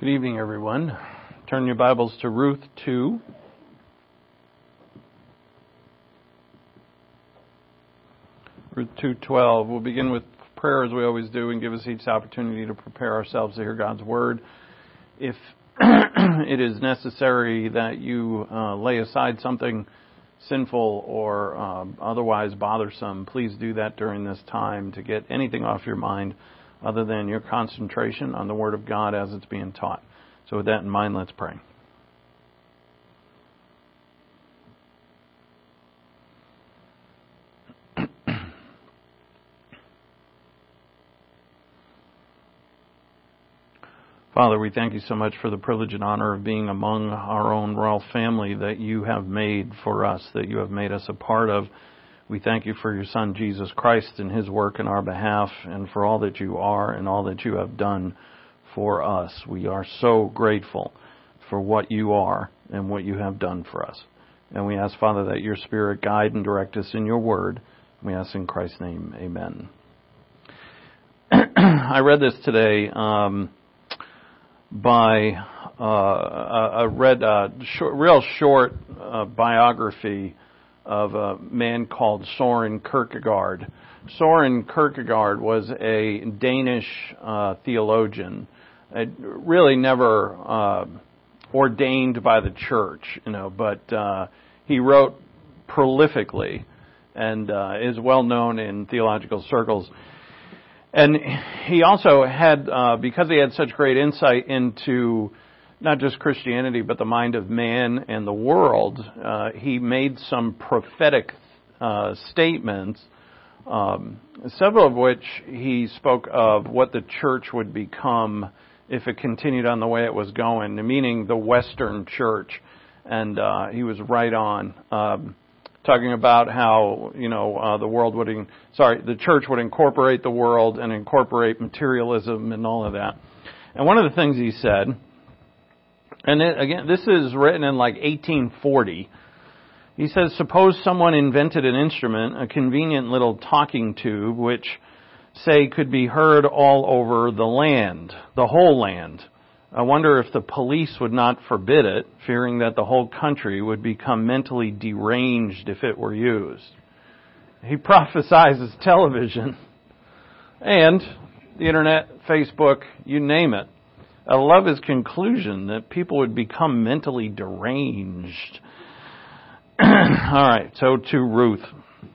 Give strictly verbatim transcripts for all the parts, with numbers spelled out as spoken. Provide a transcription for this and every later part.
Good evening, everyone. Turn your Bibles to Ruth two. Ruth two twelve. We'll begin with prayer as we always do and give us each the opportunity to prepare ourselves to hear God's Word. If it is necessary that you uh, lay aside something sinful or um, otherwise bothersome, please do that during this time to get anything off your mind other than your concentration on the Word of God as it's being taught. So with that in mind, let's pray. Father, we thank you so much for the privilege and honor of being among our own royal family that you have made for us, that you have made us a part of. We thank you for your Son, Jesus Christ, and his work in our behalf, and for all that you are and all that you have done for us. We are so grateful for what you are and what you have done for us. And we ask, Father, that your Spirit guide and direct us in your word. We ask in Christ's name, amen. I read this today um, by, uh, I read a short, real short uh, biography of a man called Soren Kierkegaard. Soren Kierkegaard was a Danish uh, theologian, uh, really never uh, ordained by the church, you know, but uh, he wrote prolifically and uh, is well known in theological circles. And he also had, uh, because he had such great insight into not just Christianity, but the mind of man and the world, uh, he made some prophetic uh, statements, um, several of which he spoke of what the church would become if it continued on the way it was going, meaning the Western church. And uh, he was right on, um, talking about how, you know, uh, the world would, in, sorry, the church would incorporate the world and incorporate materialism and all of that. And one of the things he said, and it, again, this is written in like eighteen forty. He says, suppose someone invented an instrument, a convenient little talking tube, which, say, could be heard all over the land, the whole land. I wonder if the police would not forbid it, fearing that the whole country would become mentally deranged if it were used. He prophesizes television and the internet, Facebook, you name it. I love his conclusion that people would become mentally deranged. All right, so to Ruth.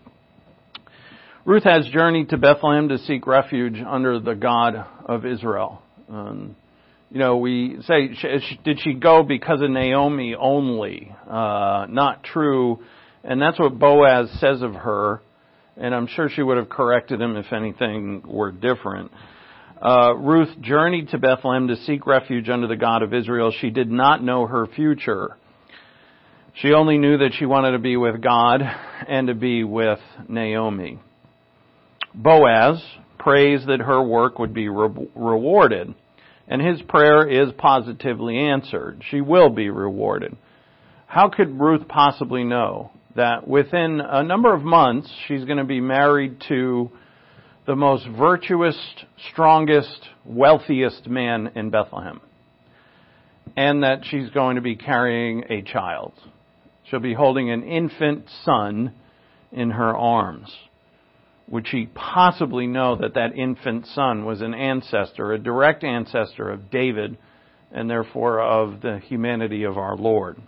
Ruth has journeyed to Bethlehem to seek refuge under the God of Israel. Um, you know, we say, did she go because of Naomi only? Uh, not true. And that's what Boaz says of her. And I'm sure she would have corrected him if anything were different. Uh, Ruth journeyed to Bethlehem to seek refuge under the God of Israel. She did not know her future. She only knew that she wanted to be with God and to be with Naomi. Boaz prays that her work would be re- rewarded, and his prayer is positively answered. She will be rewarded. How could Ruth possibly know that within a number of months she's going to be married to the most virtuous, strongest, wealthiest man in Bethlehem, and that she's going to be carrying a child? She'll be holding an infant son in her arms. Would she possibly know that that infant son was an ancestor, a direct ancestor of David, and therefore of the humanity of our Lord?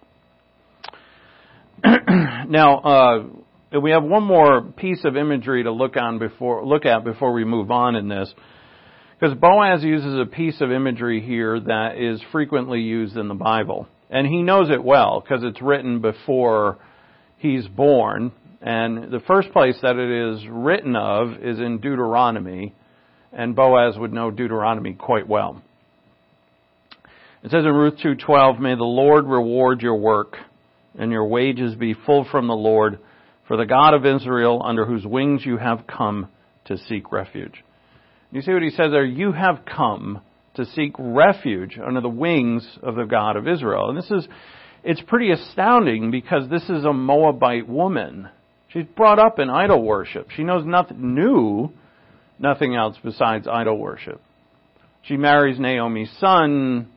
Now, uh, we have one more piece of imagery to look on before look at before we move on in this, because Boaz uses a piece of imagery here that is frequently used in the Bible, and he knows it well because it's written before he's born. And the first place that it is written of is in Deuteronomy, and Boaz would know Deuteronomy quite well. It says in Ruth two twelve, "May the Lord reward your work, and your wages be full from the Lord, for the God of Israel, under whose wings you have come to seek refuge." You see what he says there? You have come to seek refuge under the wings of the God of Israel. And this is, it's pretty astounding because this is a Moabite woman. She's brought up in idol worship. She knows nothing new, nothing else besides idol worship. She marries Naomi's son,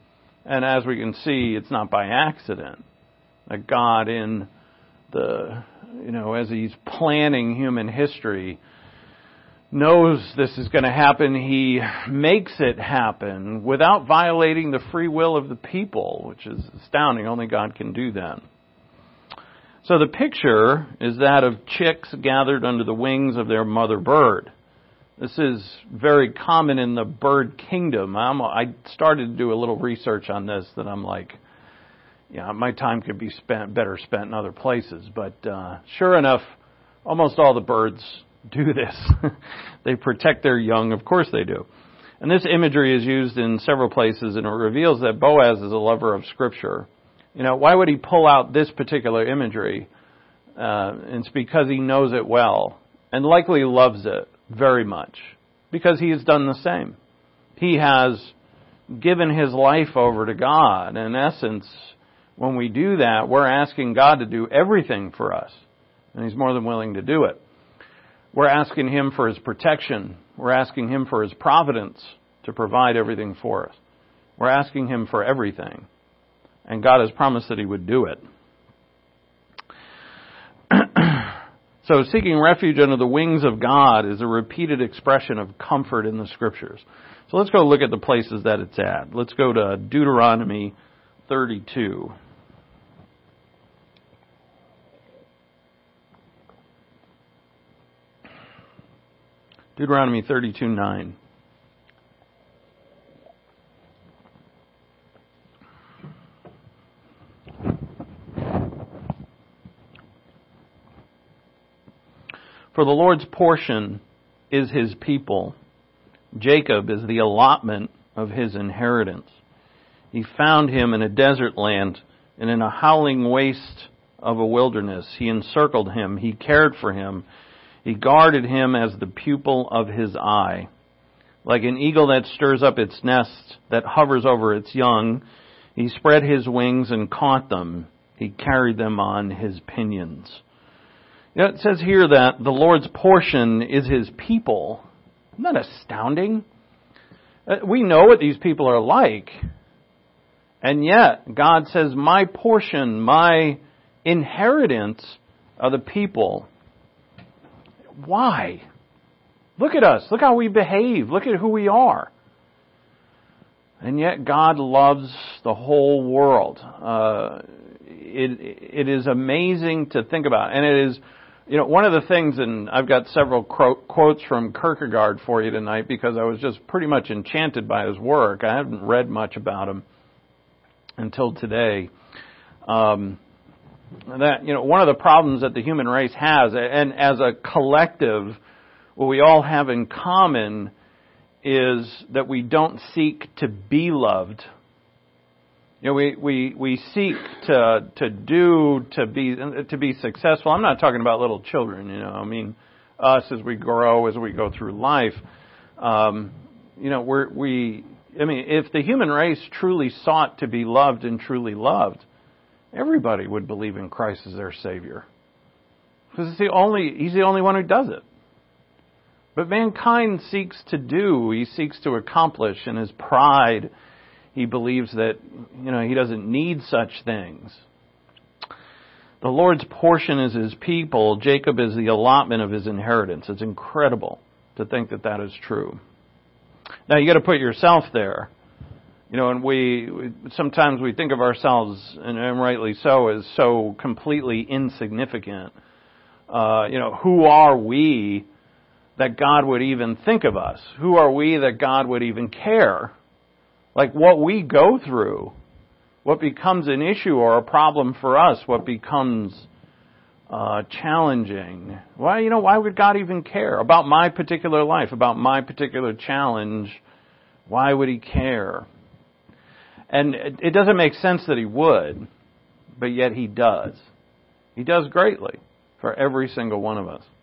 And as we can see, it's not by accident that God, in the, you know, as He's planning human history, knows this is going to happen. He makes it happen without violating the free will of the people, which is astounding. Only God can do that. So the picture is that of chicks gathered under the wings of their mother bird. This is very common in the bird kingdom. I'm, I started to do a little research on this that I'm like, yeah, my time could be spent better spent in other places. But uh, sure enough, almost all the birds do this. They protect their young. Of course they do. And this imagery is used in several places, and it reveals that Boaz is a lover of Scripture. You know, why would he pull out this particular imagery? Uh, it's because he knows it well, and likely loves it very much, because he has done the same. He has given his life over to God. In essence, when we do that, we're asking God to do everything for us, and He's more than willing to do it. We're asking Him for His protection. We're asking Him for His providence to provide everything for us. We're asking Him for everything. And God has promised that He would do it. So seeking refuge under the wings of God is a repeated expression of comfort in the Scriptures. So let's go look at the places that it's at. Let's go to Deuteronomy thirty-two. Deuteronomy thirty-two nine. For the Lord's portion is His people. Jacob is the allotment of His inheritance. He found him in a desert land, and in a howling waste of a wilderness. He encircled him. He cared for him. He guarded him as the pupil of His eye. Like an eagle that stirs up its nest, that hovers over its young, He spread His wings and caught them. He carried them on His pinions. You know, it says here that the Lord's portion is His people. Isn't that astounding? We know what these people are like. And yet, God says, my portion, my inheritance are the people. Why? Look at us. Look how we behave. Look at who we are. And yet God loves the whole world. Uh, it, it is amazing to think about. And it is, you know, one of the things, and I've got several quotes from Kierkegaard for you tonight because I was just pretty much enchanted by his work. I haven't read much about him until today. Um, that, you know, one of the problems that the human race has, and as a collective, what we all have in common is that we don't seek to be loved. You know, we, we, we seek to, to do, to be, to be successful. I'm not talking about little children, you know, I mean, us as we grow, as we go through life. Um, you know, we're, we, I mean, if the human race truly sought to be loved and truly loved, everybody would believe in Christ as their Savior. Because it's the only, He's the only one who does it. But mankind seeks to do, he seeks to accomplish, in his pride, he believes that, you know, he doesn't need such things. The Lord's portion is His people. Jacob is the allotment of His inheritance. It's incredible to think that that is true. Now, you got to put yourself there. You know, and we, sometimes we think of ourselves, and, and rightly so, as so completely insignificant. Uh, you know, who are we that God would even think of us? Who are we that God would even care? Like what we go through, what becomes an issue or a problem for us, what becomes uh, challenging. Why, you know, why would God even care about my particular life, about my particular challenge? Why would He care? And it, it doesn't make sense that He would, but yet He does. He does greatly for every single one of us.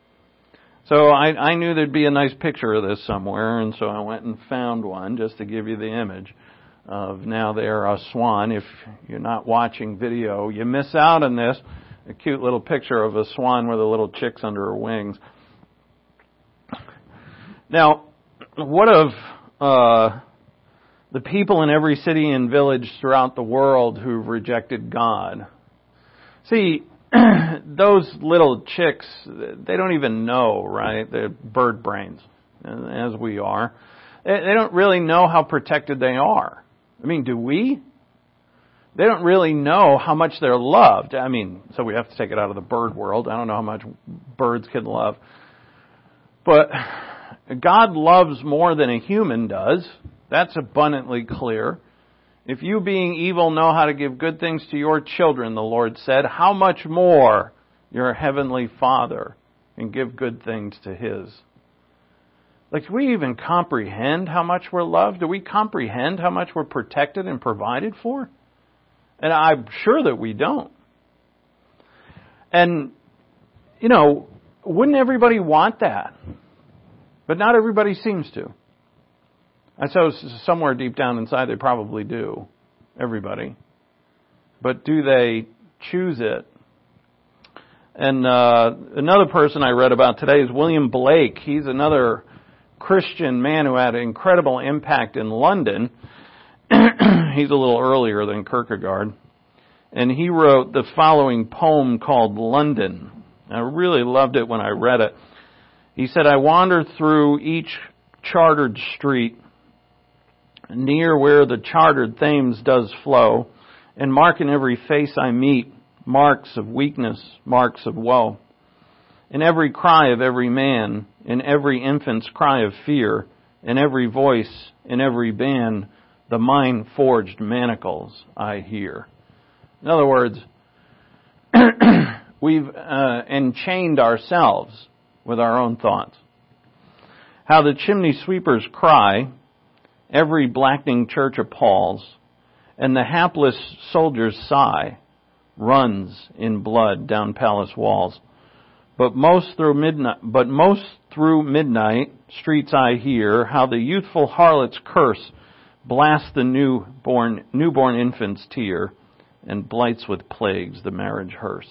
So I, I knew there'd be a nice picture of this somewhere, and so I went and found one just to give you the image of now there a swan. If you're not watching video, you miss out on this. A cute little picture of a swan with the little chicks under her wings. Now, what of uh, the people in every city and village throughout the world who've rejected God. See, those little chicks, they don't even know, right? They're bird brains, as we are. They don't really know how protected they are. I mean, do we? They don't really know how much they're loved. I mean, so we have to take it out of the bird world. I don't know how much birds can love. But God loves more than a human does. That's abundantly clear. If you being evil know how to give good things to your children, the Lord said, how much more your heavenly Father can give good things to His. Like, do we even comprehend how much we're loved? Do we comprehend how much we're protected and provided for? And I'm sure that we don't. And, you know, wouldn't everybody want that? But not everybody seems to. I suppose somewhere deep down inside they probably do. Everybody. But do they choose it? And uh, another person I read about today is William Blake. He's another Christian man who had an incredible impact in London. He's a little earlier than Kierkegaard. And he wrote the following poem called London. I really loved it when I read it. He said, I wander through each chartered street, near where the chartered Thames does flow, and mark in every face I meet marks of weakness, marks of woe. In every cry of every man, in every infant's cry of fear, in every voice, in every band, the mine-forged manacles I hear. In other words, we've uh, enchained ourselves with our own thoughts. How the chimney sweepers cry, every blackening church appalls, and the hapless soldier's sigh runs in blood down palace walls. But most through midnight, but most through midnight streets I hear how the youthful harlot's curse blasts the newborn newborn infant's tear and blights with plagues the marriage hearse.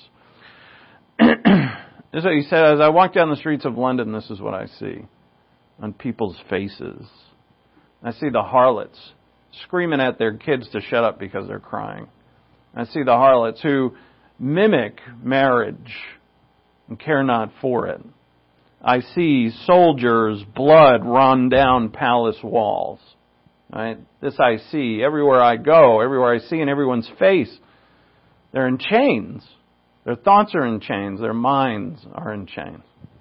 So he said, as I walk down the streets of London, this is what I see on people's faces. I see the harlots screaming at their kids to shut up because they're crying. I see the harlots who mimic marriage and care not for it. I see soldiers' blood run down palace walls. Right? This I see everywhere I go, everywhere I see in everyone's face. They're in chains. Their thoughts are in chains. Their minds are in chains.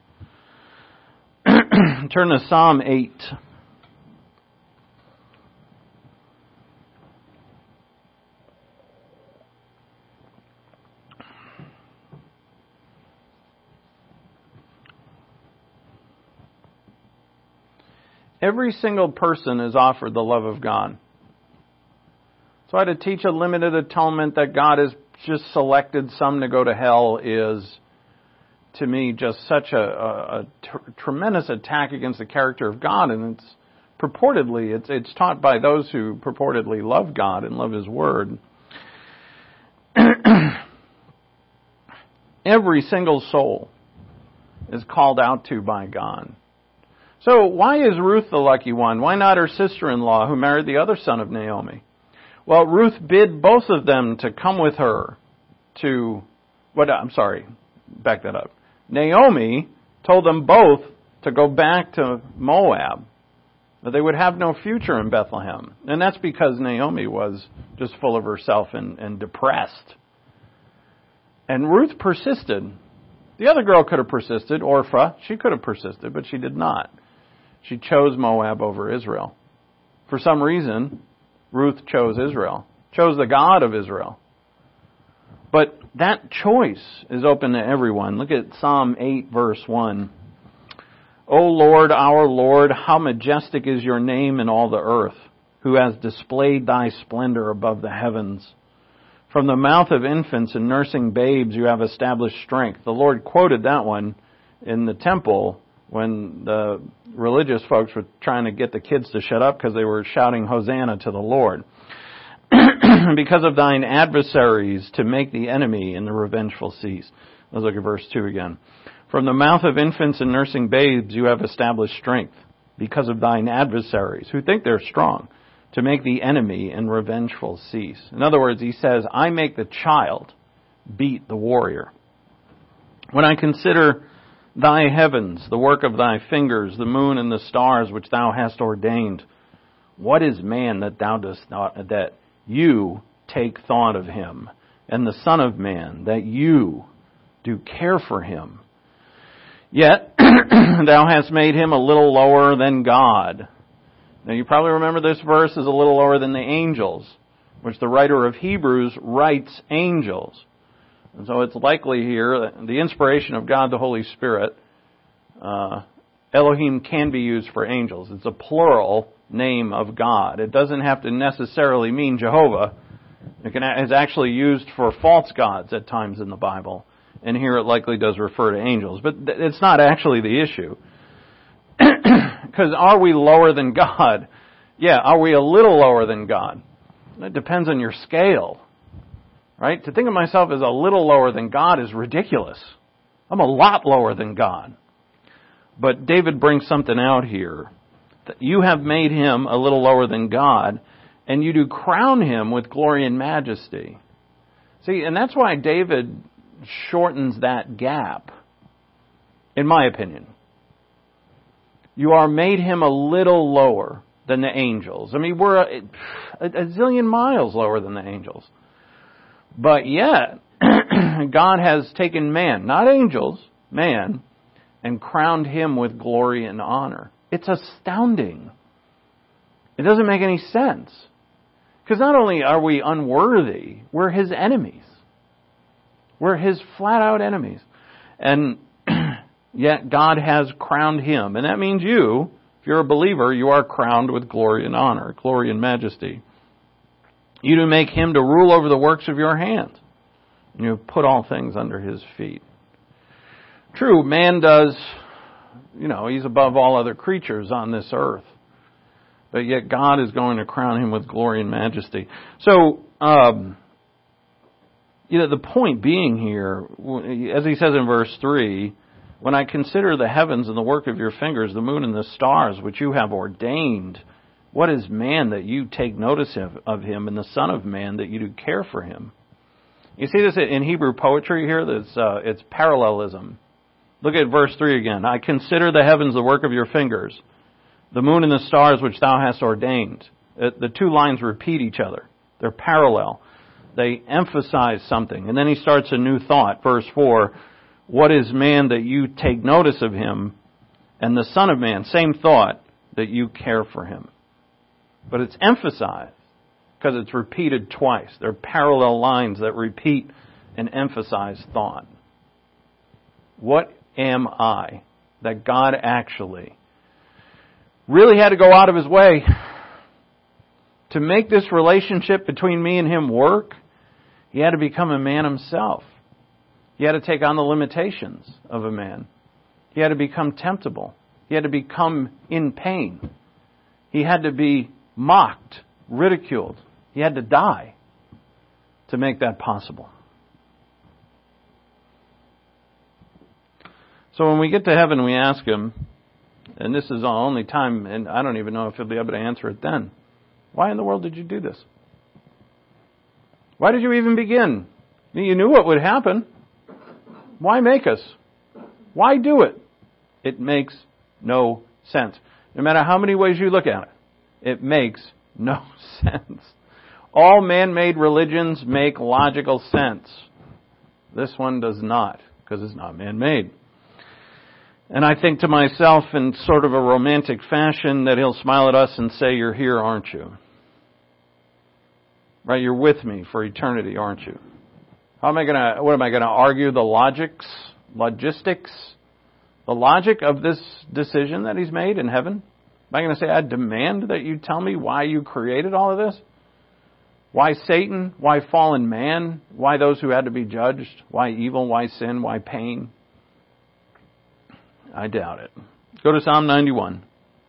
Turn to Psalm eight. Every single person is offered the love of God. So to teach a limited atonement that God has just selected some to go to hell is, to me, just such a, a, a t- tremendous attack against the character of God. And it's purportedly, it's, it's taught by those who purportedly love God and love His Word. Every single soul is called out to by God. So why is Ruth the lucky one? Why not her sister-in-law who married the other son of Naomi? Well, Ruth bid both of them to come with her to, what, I'm sorry, back that up. Naomi told them both to go back to Moab, that they would have no future in Bethlehem. And that's because Naomi was just full of herself and, and depressed. And Ruth persisted. The other girl could have persisted, Orpah, she could have persisted, but she did not. She chose Moab over Israel. For some reason, Ruth chose Israel, chose the God of Israel. But that choice is open to everyone. Look at Psalm eight, verse one. O Lord, our Lord, how majestic is your name in all the earth, who has displayed thy splendor above the heavens. From the mouth of infants and nursing babes you have established strength. The Lord quoted that one in the temple when the religious folks were trying to get the kids to shut up because they were shouting Hosanna to the Lord. Because of thine adversaries to make the enemy and the revengeful cease. Let's look at verse two again. From the mouth of infants and nursing babes you have established strength because of thine adversaries who think they're strong to make the enemy and revengeful cease. In other words, he says, I make the child beat the warrior. When I consider thy heavens, the work of thy fingers, the moon and the stars which thou hast ordained, what is man that thou dost not, that you take thought of him, and the Son of Man that you do care for him? Yet thou hast made him a little lower than God. Now you probably remember this verse is a little lower than the angels, which the writer of Hebrews writes angels. And so it's likely here that the inspiration of God the Holy Spirit, uh, Elohim can be used for angels. It's a plural name of God. It doesn't have to necessarily mean Jehovah. It can, it's actually used for false gods at times in the Bible. And here it likely does refer to angels. But th- it's not actually the issue. Because are we lower than God? Yeah, are we a little lower than God? It depends on your scale. Right? To think of myself as a little lower than God is ridiculous. I'm a lot lower than God. But David brings something out here. That you have made him a little lower than God, and you do crown him with glory and majesty. See, and that's why David shortens that gap, in my opinion. You are made him a little lower than the angels. I mean, we're a, a, a zillion miles lower than the angels. But yet, God has taken man, not angels, man, and crowned him with glory and honor. It's astounding. It doesn't make any sense. Because not only are we unworthy, we're his enemies. We're his flat-out enemies. And yet God has crowned him. And that means you, if you're a believer, you are crowned with glory and honor, glory and majesty. You do make him to rule over the works of your hands. And you have put all things under his feet. True, man does, you know, he's above all other creatures on this earth. But yet God is going to crown him with glory and majesty. So, um, you know, the point being here, as he says in verse three, when I consider the heavens and the work of your fingers, the moon and the stars which you have ordained, what is man that you take notice of, of him, and the Son of Man that you do care for him? You see this in Hebrew poetry here? That's, uh, it's parallelism. Look at verse three again. I consider the heavens the work of your fingers, the moon and the stars which thou hast ordained. It, the two lines repeat each other. They're parallel. They emphasize something. And then he starts a new thought. Verse four, what is man that you take notice of him, and the Son of Man, same thought, that you care for him. But it's emphasized because it's repeated twice. They're parallel lines that repeat and emphasize thought. What am I that God actually really had to go out of his way to make this relationship between me and him work? He had to become a man himself. He had to take on the limitations of a man. He had to become temptable. He had to become in pain. He had to be mocked, ridiculed. He had to die to make that possible. So when we get to heaven, we ask him, and this is the only time, and I don't even know if he'll be able to answer it then, why in the world did you do this? Why did you even begin? You knew what would happen. Why make us? Why do it? It makes no sense. No matter how many ways you look at it, it makes no sense. All man-made religions make logical sense. This one does not, because it's not man-made. And I think to myself in sort of a romantic fashion that he'll smile at us and say, you're here, aren't you? Right? You're with me for eternity, aren't you? How am I going to, what am I going to argue the logics, logistics, the logic of this decision that he's made in heaven? Am I going to say, I demand that you tell me why you created all of this? Why Satan? Why fallen man? Why those who had to be judged? Why evil? Why sin? Why pain? I doubt it. Go to Psalm ninety-one.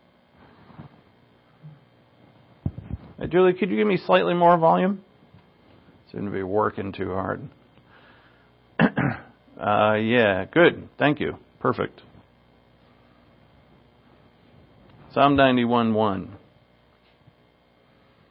Hey, Julie, could you give me slightly more volume? Seem to be working too hard. uh, yeah, good. Thank you. Perfect. Psalm ninety-one one.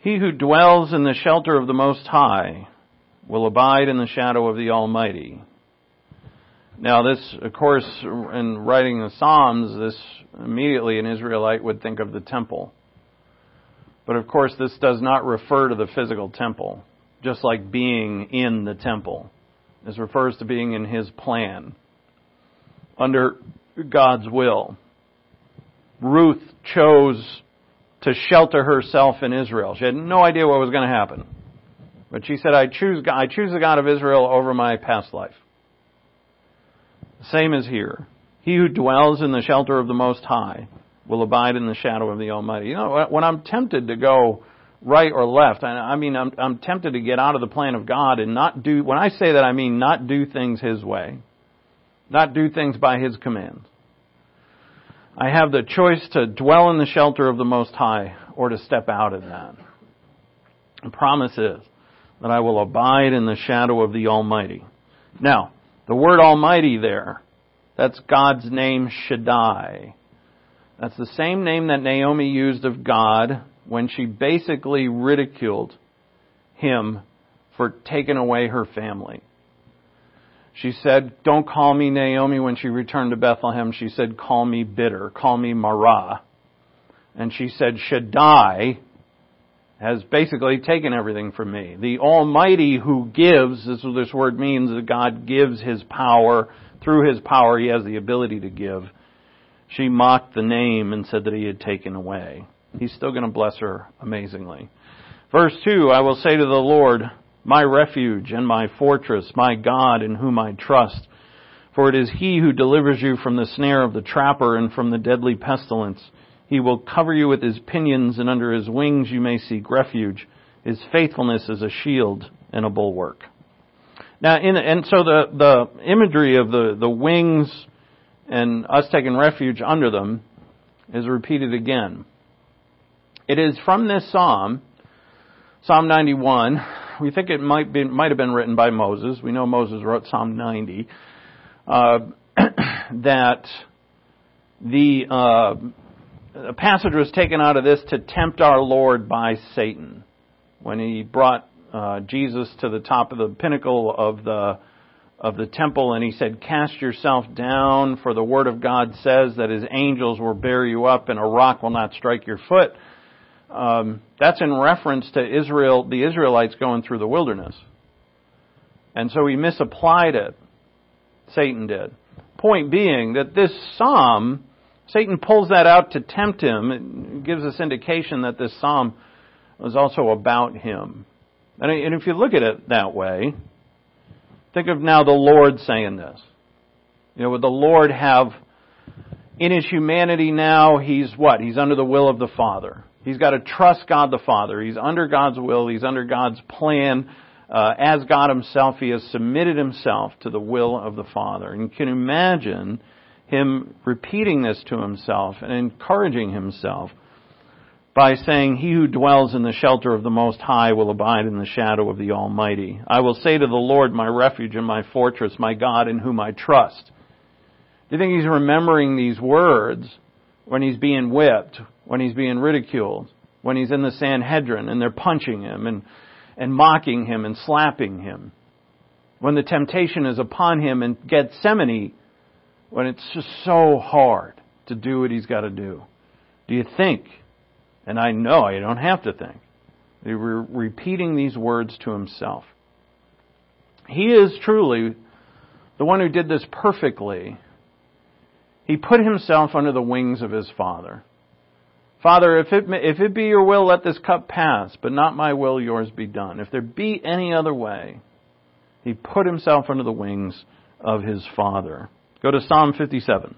He who dwells in the shelter of the Most High will abide in the shadow of the Almighty. Now this, of course, in writing the Psalms, this immediately an Israelite would think of the temple. But of course this does not refer to the physical temple, just like being in the temple. This refers to being in His plan, under God's will. Ruth chose to shelter herself in Israel. She had no idea what was going to happen. But she said, I choose God, I choose the God of Israel over my past life. Same as here. He who dwells in the shelter of the Most High will abide in the shadow of the Almighty. You know, when I'm tempted to go right or left, I mean, I'm, I'm tempted to get out of the plan of God and not do, when I say that, I mean not do things His way. Not do things by His commands. I have the choice to dwell in the shelter of the Most High or to step out of that. The promise is that I will abide in the shadow of the Almighty. Now, the word Almighty there, that's God's name Shaddai. That's the same name that Naomi used of God when she basically ridiculed Him for taking away her family. She said, don't call me Naomi when she returned to Bethlehem. She said, call me bitter, call me Marah. And she said, Shaddai has basically taken everything from me. The Almighty who gives, this is what this word means, that God gives His power. Through His power He has the ability to give. She mocked the name and said that He had taken away. He's still going to bless her amazingly. Verse two, I will say to the Lord, my refuge and my fortress, my God in whom I trust. For it is He who delivers you from the snare of the trapper and from the deadly pestilence. He will cover you with His pinions, and under His wings you may seek refuge. His faithfulness is a shield and a bulwark. Now, in, and so the, the imagery of the, the wings and us taking refuge under them is repeated again. It is from this psalm, Psalm ninety-one. We think it might be might have been written by Moses. We know Moses wrote Psalm ninety. Uh, that the, uh, the passage was taken out of this to tempt our Lord by Satan when He brought uh, Jesus to the top of the pinnacle of the of the temple, and He said, "Cast yourself down, for the Word of God says that His angels will bear you up, and a rock will not strike your foot." Um, that's in reference to Israel, the Israelites going through the wilderness. And so he misapplied it. Satan did. Point being that this psalm, Satan pulls that out to tempt him. It gives us indication that this psalm was also about him. And if you look at it that way, think of now the Lord saying this. You know, would the Lord have, in His humanity now, He's what? He's under the will of the Father. He's got to trust God the Father. He's under God's will. He's under God's plan. Uh, as God Himself, He has submitted Himself to the will of the Father. And you can imagine Him repeating this to Himself and encouraging Himself by saying, He who dwells in the shelter of the Most High will abide in the shadow of the Almighty. I will say to the Lord, my refuge and my fortress, my God in whom I trust. Do you think He's remembering these words when He's being whipped, when He's being ridiculed, when He's in the Sanhedrin and they're punching Him and, and mocking Him and slapping Him? When the temptation is upon Him in Gethsemane, when it's just so hard to do what He's got to do. Do you think, and I know you don't have to think, that He's re- repeating these words to Himself? He is truly the one who did this perfectly. He put Himself under the wings of His Father. Father, if it, if it be your will, let this cup pass, but not my will, yours be done. If there be any other way, He put Himself under the wings of His Father. Go to Psalm fifty-seven.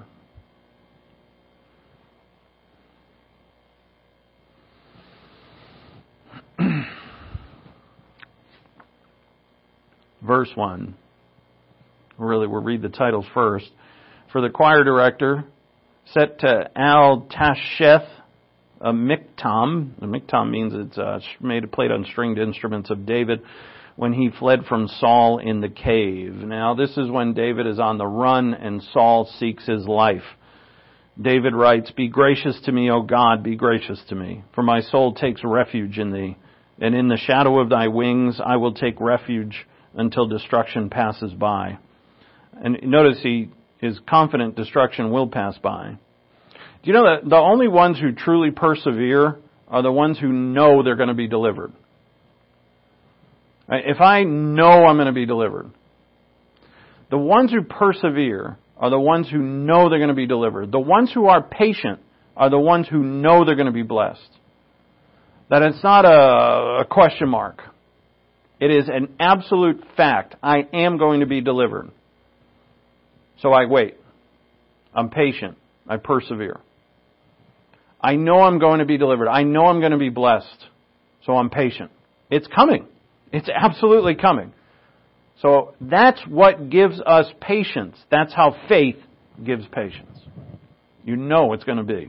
Verse one. Really, we'll read the title first. For the choir director, set to Al-Tasheth, a miktam. A miktam means it's uh, made played on stringed instruments of David when he fled from Saul in the cave. Now, this is when David is on the run and Saul seeks his life. David writes, Be gracious to me, O God, be gracious to me, for my soul takes refuge in Thee. and in the shadow of thy wings I will take refuge until destruction passes by. And notice he is confident destruction will pass by. Do you know that the only ones who truly persevere are the ones who know they're going to be delivered? If I know I'm going to be delivered, the ones who persevere are the ones who know they're going to be delivered. The ones who are patient are the ones who know they're going to be blessed. That it's not a, a question mark. It is an absolute fact. I am going to be delivered. So I wait. I'm patient. I persevere. I know I'm going to be delivered. I know I'm going to be blessed. So I'm patient. It's coming. It's absolutely coming. So that's what gives us patience. That's how faith gives patience. You know it's going to be.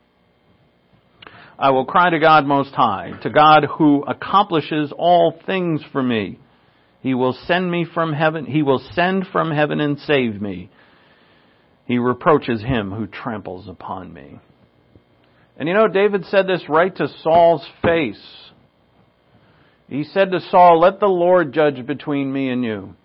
I will cry to God Most High, to God who accomplishes all things for me. He will send me from heaven. He will send from heaven and save me. He reproaches him who tramples upon me. And you know, David said this right to Saul's face. He said to Saul, let the Lord judge between me and you.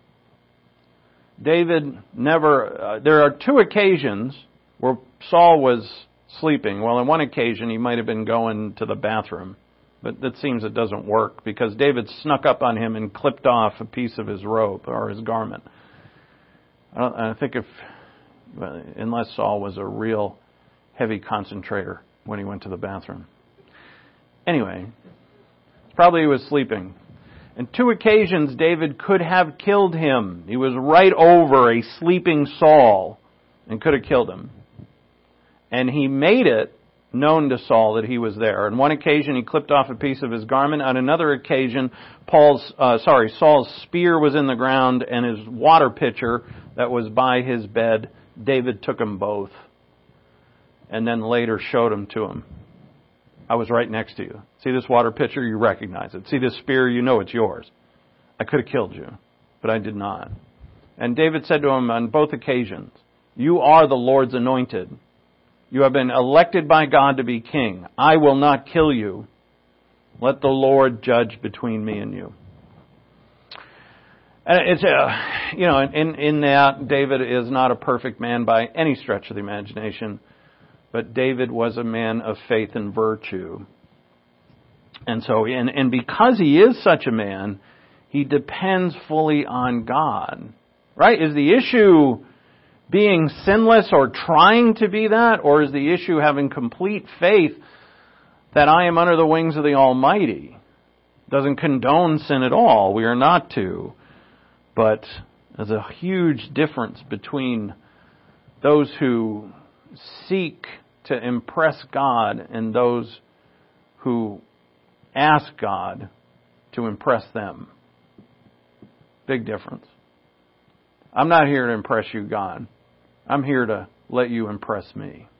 David never, uh, there are two occasions where Saul was sleeping. Well, on one occasion he might have been going to the bathroom. But it seems it doesn't work because David snuck up on him and clipped off a piece of his robe or his garment. I, don't, I think if, well, unless Saul was a real heavy concentrator when he went to the bathroom. Anyway, probably he was sleeping. On two occasions, David could have killed him. He was right over a sleeping Saul and could have killed him. And he made it known to Saul that he was there. On one occasion, he clipped off a piece of his garment. On another occasion, Paul's, uh, sorry, Saul's spear was in the ground, and his water pitcher that was by his bed. David took them both, and then later showed them to him. I was right next to you. See this water pitcher? You recognize it. See this spear? You know it's yours. I could have killed you, but I did not. And David said to him on both occasions, you are the Lord's anointed. You have been elected by God to be king. I will not kill you. Let the Lord judge between me and you. And it's a, you know, in, in that, David is not a perfect man by any stretch of the imagination. But David was a man of faith and virtue. And so, and, and because he is such a man, he depends fully on God. Right? Is the issue being sinless or trying to be that? Or is the issue having complete faith that I am under the wings of the Almighty? Doesn't condone sin at all. We are not to. But there's a huge difference between those who seek to impress God and those who ask God to impress them. Big difference. I'm not here to impress you, God. I'm here to let you impress me.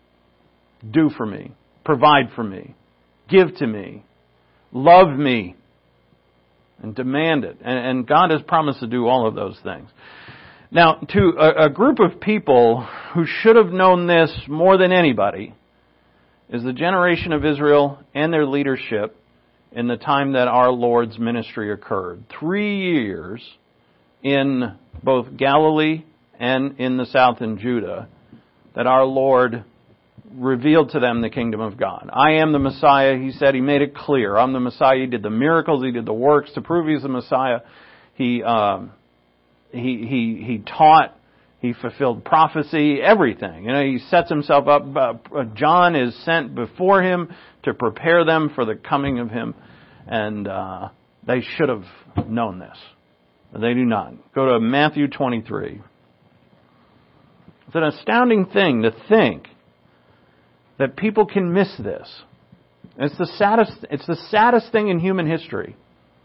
Do for me. Provide for me. Give to me. Love me. And demand it. And, and God has promised to do all of those things. Now, to a, a group of people who should have known this more than anybody is the generation of Israel and their leadership in the time that our Lord's ministry occurred. Three years in both Galilee and in the south in Judah that our Lord revealed to them the kingdom of God. I am the Messiah, he said. He made it clear. I'm the Messiah. He did the miracles. He did the works to prove he's the Messiah. He... Um, He, he, he taught, he fulfilled prophecy, everything. You know, he sets himself up. Uh, John is sent before him to prepare them for the coming of him. And uh, they should have known this. But they do not. Go to Matthew twenty-three. It's an astounding thing to think that people can miss this. It's the saddest, it's the saddest thing in human history.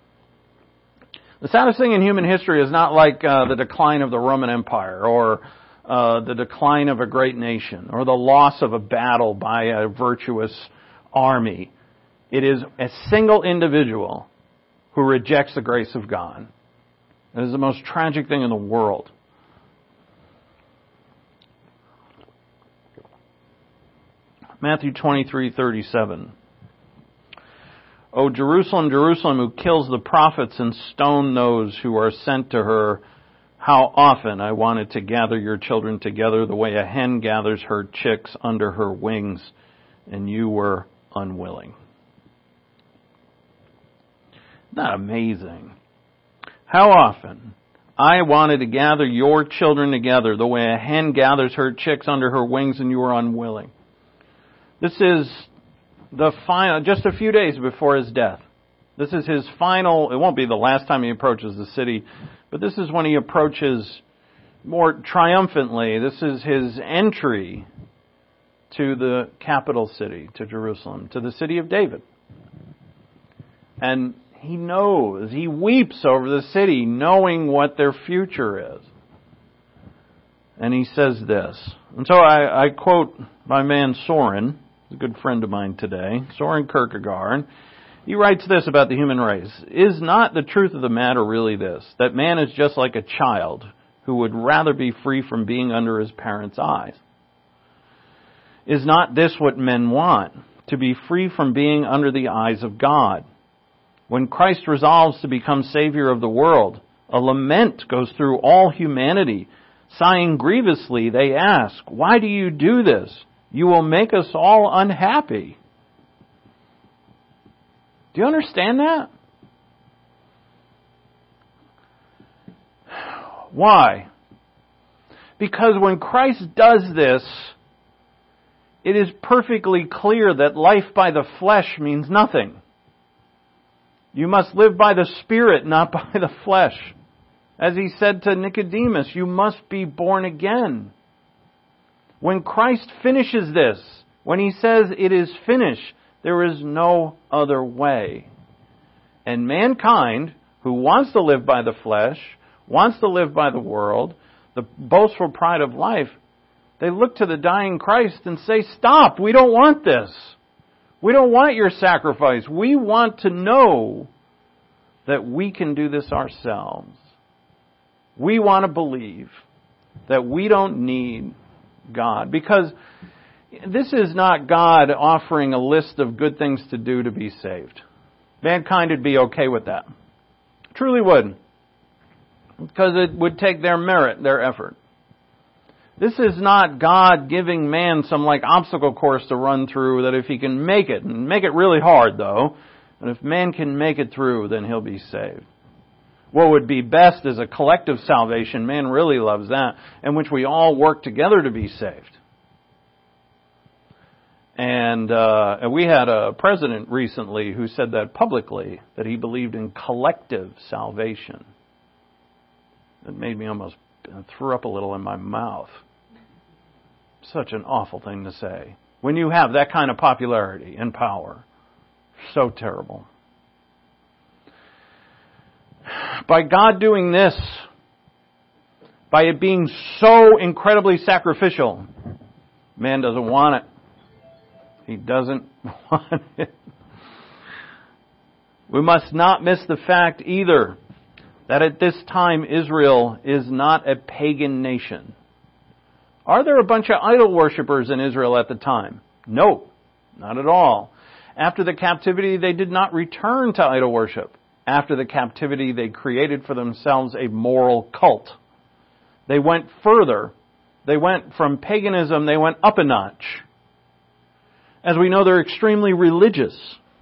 The saddest thing in human history is not like uh, the decline of the Roman Empire or uh, the decline of a great nation or the loss of a battle by a virtuous army. It is a single individual who rejects the grace of God. It is the most tragic thing in the world. Matthew twenty-three thirty-seven. O Jerusalem, Jerusalem, who kills the prophets and stone those who are sent to her, how often I wanted to gather your children together the way a hen gathers her chicks under her wings, and you were unwilling. Isn't that amazing? How often I wanted to gather your children together the way a hen gathers her chicks under her wings, and you were unwilling. This is the final, just a few days before his death. This is his final, it won't be the last time he approaches the city, but this is when he approaches more triumphantly. This is his entry to the capital city, to Jerusalem, to the city of David. And he knows, he weeps over the city, knowing what their future is. And he says this. And so I, I quote my man Soren, a good friend of mine today, Soren Kierkegaard. He writes this about the human race. Is not the truth of the matter really this, that man is just like a child who would rather be free from being under his parents' eyes? Is not this what men want, to be free from being under the eyes of God? When Christ resolves to become Savior of the world, a lament goes through all humanity. Sighing grievously, they ask, why do you do this? You will make us all unhappy. Do you understand that? Why? Because when Christ does this, it is perfectly clear that life by the flesh means nothing. You must live by the Spirit, not by the flesh. As he said to Nicodemus, you must be born again. When Christ finishes this, when he says it is finished, there is no other way. And mankind, who wants to live by the flesh, wants to live by the world, the boastful pride of life, they look to the dying Christ and say, stop, we don't want this. We don't want your sacrifice. We want to know that we can do this ourselves. We want to believe that we don't need God. Because this is not God offering a list of good things to do to be saved. Mankind would be okay with that. Truly would. Because it would take their merit, their effort. This is not God giving man some like obstacle course to run through that if he can make it, and make it really hard though, and if man can make it through, then he'll be saved. What would be best is a collective salvation. Man really loves that, in which we all work together to be saved. And, uh, and we had a president recently who said that publicly, that he believed in collective salvation. It made me almost throw up a little in my mouth. Such an awful thing to say. When you have that kind of popularity and power. So terrible. By God doing this, by it being so incredibly sacrificial, man doesn't want it. He doesn't want it. We must not miss the fact either that at this time Israel is not a pagan nation. Are there a bunch of idol worshippers in Israel at the time? No, not at all. After the captivity, they did not return to idol worship. After the captivity, they created for themselves a moral cult. They went further. They went from paganism, they went up a notch. As we know, they're extremely religious.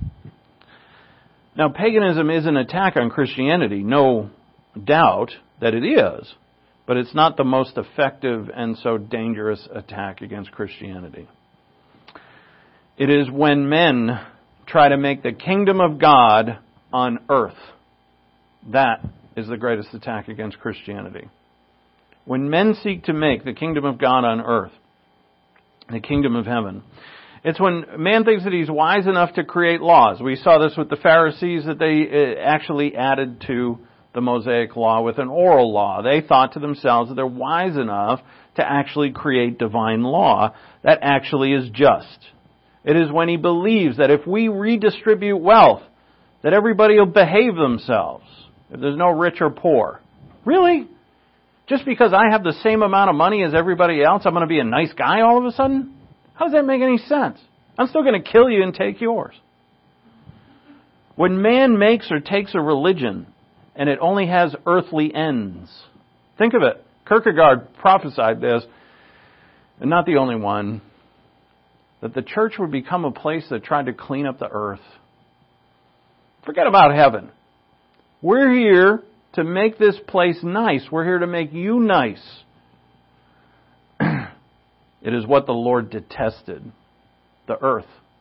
Now, paganism is an attack on Christianity, no doubt that it is, but it's not the most effective and so dangerous attack against Christianity. It is when men try to make the kingdom of God on earth. That is the greatest attack against Christianity. When men seek to make the kingdom of God on earth, the kingdom of heaven, it's when man thinks that he's wise enough to create laws. We saw this with the Pharisees, that they actually added to the Mosaic law with an oral law. They thought to themselves that they're wise enough to actually create divine law that actually is just. It is when he believes that if we redistribute wealth, that everybody will behave themselves, if there's no rich or poor. Really? Just because I have the same amount of money as everybody else, I'm going to be a nice guy all of a sudden? How does that make any sense? I'm still going to kill you and take yours. When man makes or takes a religion and it only has earthly ends, think of it. Kierkegaard prophesied this, and not the only one, that the church would become a place that tried to clean up the earth. Forget about heaven. We're here to make this place nice. We're here to make you nice. It is what the Lord detested, the earth.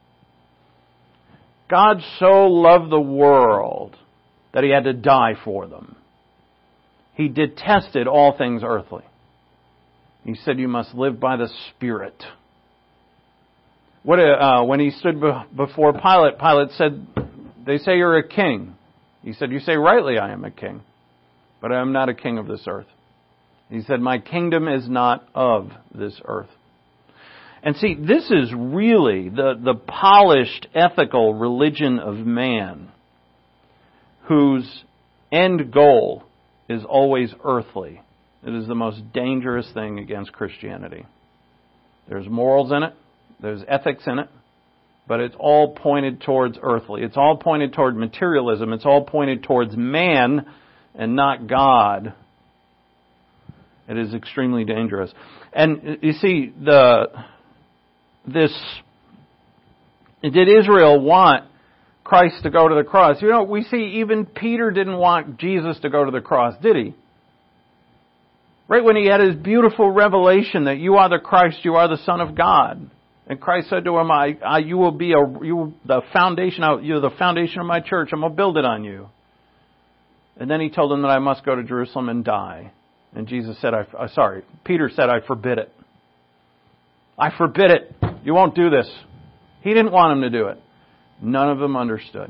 God so loved the world that He had to die for them. He detested all things earthly. He said you must live by the Spirit. What uh, when He stood before Pilate, Pilate said, they say you're a king. He said, you say rightly I am a king, but I am not a king of this earth. He said, my kingdom is not of this earth. And see, this is really the, the polished ethical religion of man, whose end goal is always earthly. It is the most dangerous thing against Christianity. There's morals in it, there's ethics in it, but it's all pointed towards earthly. It's all pointed toward materialism. It's all pointed towards man and not God. It is extremely dangerous. And you see, the this did Israel want Christ to go to the cross? You know, we see even Peter didn't want Jesus to go to the cross, did he? Right when he had his beautiful revelation that you are the Christ, you are the Son of God. And Christ said to him, I, I, you will be a, you, the foundation, you're the foundation of my church. I'm going to build it on you. And then he told him that I must go to Jerusalem and die. And Jesus said, I, uh, sorry, Peter said, I forbid it. I forbid it. You won't do this. He didn't want him to do it. None of them understood.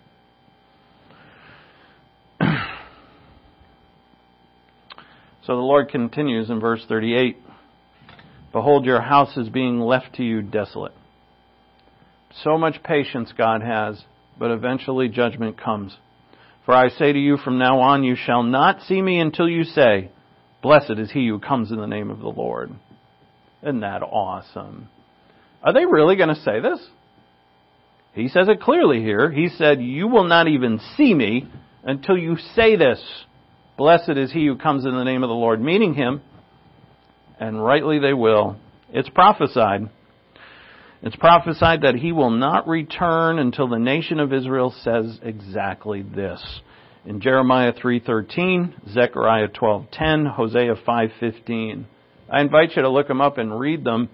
So the Lord continues in verse thirty-eight. Behold, your house is being left to you desolate. So much patience God has, but eventually judgment comes. For I say to you, from now on you shall not see me until you say, blessed is he who comes in the name of the Lord. Isn't that awesome? Are they really going to say this? He says it clearly here. He said, you will not even see me until you say this. Blessed is he who comes in the name of the Lord, meaning him. And rightly they will. It's prophesied. It's prophesied that he will not return until the nation of Israel says exactly this. In Jeremiah three thirteen, Zechariah twelve ten, Hosea five fifteen. I invite you to look them up and read them.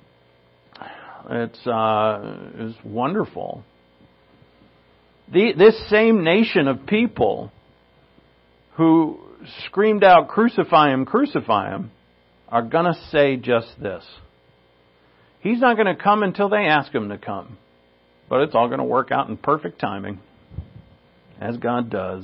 It's, uh, it's wonderful. The, this same nation of people who screamed out, crucify him, crucify him, are going to say just this. He's not going to come until they ask him to come. But it's all going to work out in perfect timing, as God does.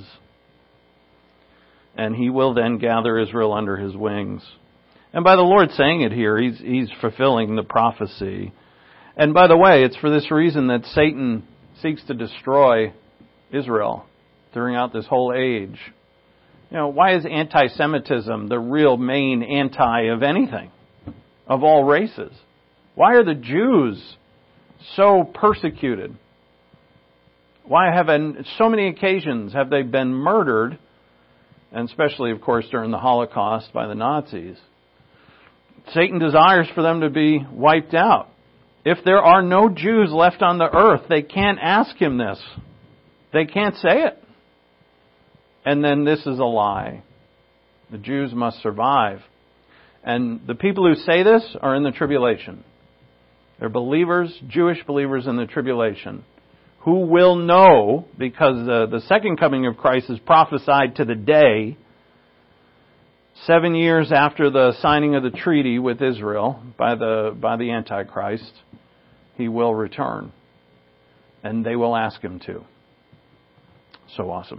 And he will then gather Israel under his wings. And by the Lord saying it here, he's, he's fulfilling the prophecy. And by the way, it's for this reason that Satan seeks to destroy Israel throughout this whole age. You know, why is anti-Semitism the real main anti of anything, of all races? Why are the Jews so persecuted? Why have, on so many occasions, have they been murdered, and especially, of course, during the Holocaust by the Nazis? Satan desires for them to be wiped out. If there are no Jews left on the earth, they can't ask him this. They can't say it. And then this is a lie. The Jews must survive. And the people who say this are in the tribulation. They're believers, Jewish believers in the tribulation, who will know, because the, the second coming of Christ is prophesied to the day, seven years after the signing of the treaty with Israel by the by the Antichrist, he will return. And they will ask him to. So awesome.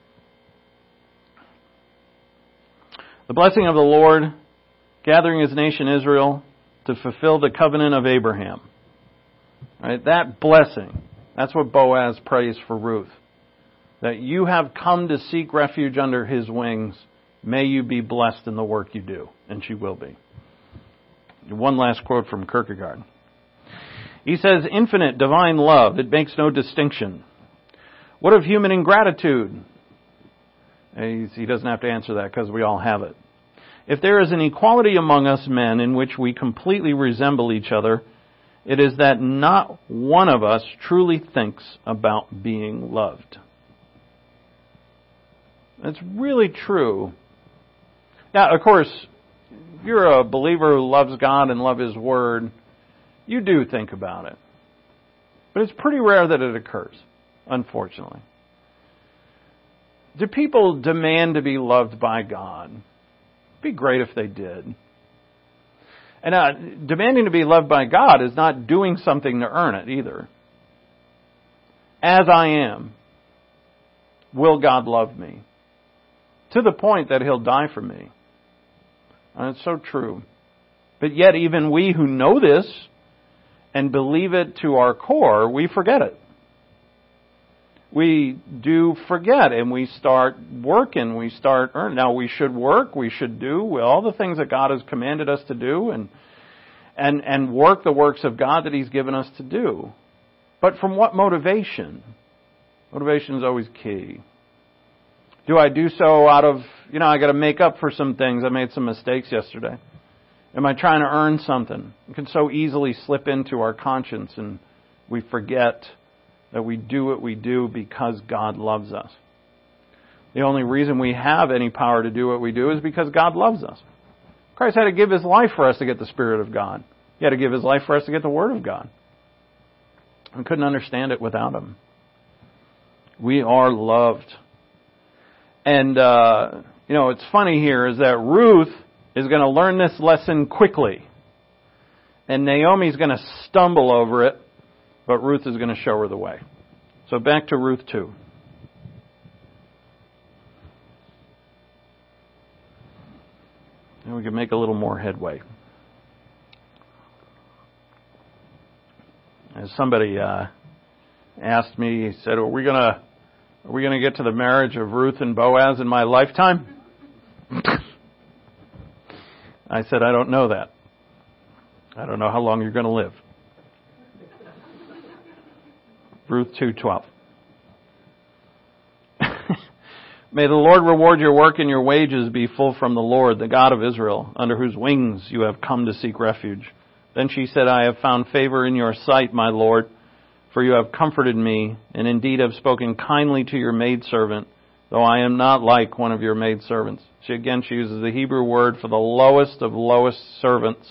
The blessing of the Lord, gathering his nation Israel to fulfill the covenant of Abraham. Right? That blessing, that's what Boaz prays for Ruth. That you have come to seek refuge under his wings. May you be blessed in the work you do. And she will be. One last quote from Kierkegaard. He says, infinite divine love, it makes no distinction. What of human ingratitude? He doesn't have to answer that because we all have it. If there is an equality among us men in which we completely resemble each other, it is that not one of us truly thinks about being loved. That's really true. Now, of course, if you're a believer who loves God and loves His Word, you do think about it. But it's pretty rare that it occurs, unfortunately. Do people demand to be loved by God? It'd be great if they did. And uh, demanding to be loved by God is not doing something to earn it either. As I am, will God love me? To the point that He'll die for me. And it's so true. But yet even we who know this and believe it to our core, we forget it. We do forget, and we start working, we start earning. Now, we should work, we should do all the things that God has commanded us to do, and and and work the works of God that He's given us to do. But from what motivation? Motivation is always key. Do I do so out of, you know, I got to make up for some things. I made some mistakes yesterday. Am I trying to earn something? It can so easily slip into our conscience, and we forget that we do what we do because God loves us. The only reason we have any power to do what we do is because God loves us. Christ had to give His life for us to get the Spirit of God. He had to give His life for us to get the Word of God. We couldn't understand it without Him. We are loved. And, uh, you know, what's funny here is that Ruth is going to learn this lesson quickly. And Naomi's going to stumble over it. But Ruth is going to show her the way. So back to Ruth two. And we can make a little more headway. As somebody uh, asked me, he said, "Are we going to are we going to get to the marriage of Ruth and Boaz in my lifetime?" I said, "I don't know that. I don't know how long you're going to live." Ruth two twelve. May the Lord reward your work and your wages be full from the Lord, the God of Israel, under whose wings you have come to seek refuge. Then she said, I have found favor in your sight, my Lord, for you have comforted me, and indeed have spoken kindly to your maidservant, though I am not like one of your maidservants. She again she uses the Hebrew word for the lowest of lowest servants.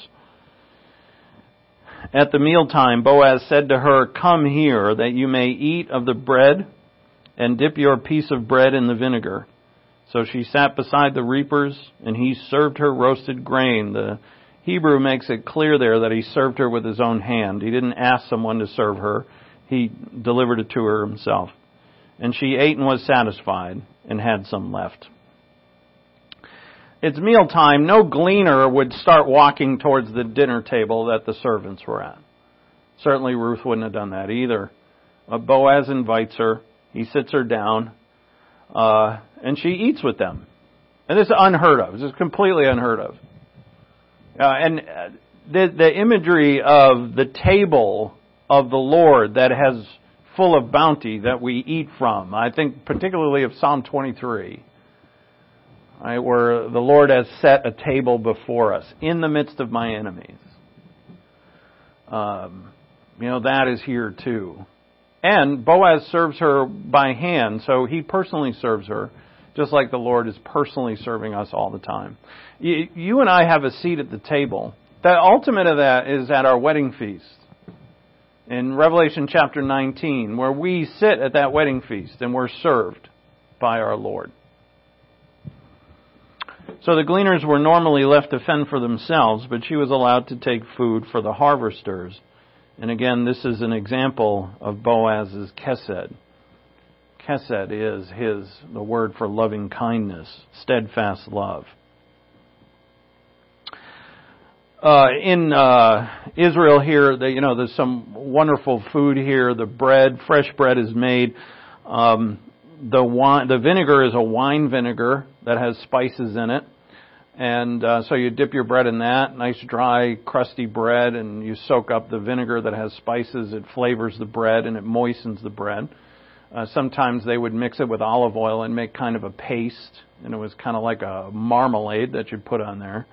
At the mealtime, Boaz said to her, Come here, that you may eat of the bread, and dip your piece of bread in the vinegar. So she sat beside the reapers, and he served her roasted grain. The Hebrew makes it clear there that he served her with his own hand. He didn't ask someone to serve her. He delivered it to her himself. And she ate and was satisfied, and had some left. It's mealtime. No gleaner would start walking towards the dinner table that the servants were at. Certainly Ruth wouldn't have done that either. Uh, Boaz invites her. He sits her down. Uh, and she eats with them. And this is unheard of. This is completely unheard of. Uh, and the, the imagery of the table of the Lord that has full of bounty that we eat from. I think particularly of Psalm twenty-three. Right, where the Lord has set a table before us in the midst of my enemies. Um, you know, that is here too. And Boaz serves her by hand, so he personally serves her, just like the Lord is personally serving us all the time. You, you and I have a seat at the table. The ultimate of that is at our wedding feast. In Revelation chapter nineteen, where we sit at that wedding feast and we're served by our Lord. So the gleaners were normally left to fend for themselves, but she was allowed to take food for the harvesters. And again, this is an example of Boaz's chesed. Chesed is his, the word for loving kindness, steadfast love. Uh, in uh, Israel here, the, you know, there's some wonderful food here. The bread, fresh bread is made. Um, the wine, the vinegar is a wine vinegar that has spices in it. And uh, so you dip your bread in that, nice dry, crusty bread, and you soak up the vinegar that has spices. It flavors the bread and it moistens the bread. Uh, sometimes they would mix it with olive oil and make kind of a paste, and it was kind of like a marmalade that you'd put on there.